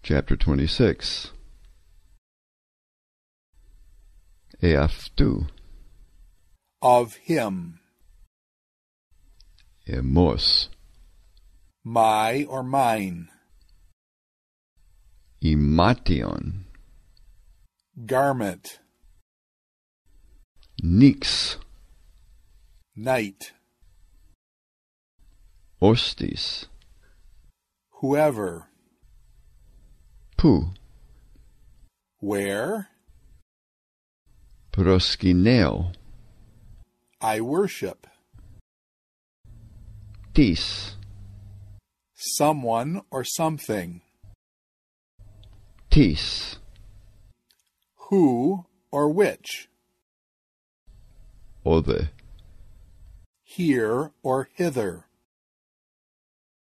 Chapter 26. Eaftu. Of him. Emos. My or mine. Imation. Garment. Nix. Night. Ostis. Whoever. Pu. Where? Proskineo. I worship. Tis. Someone or something. Tis. Who or which. Ode. Here or hither.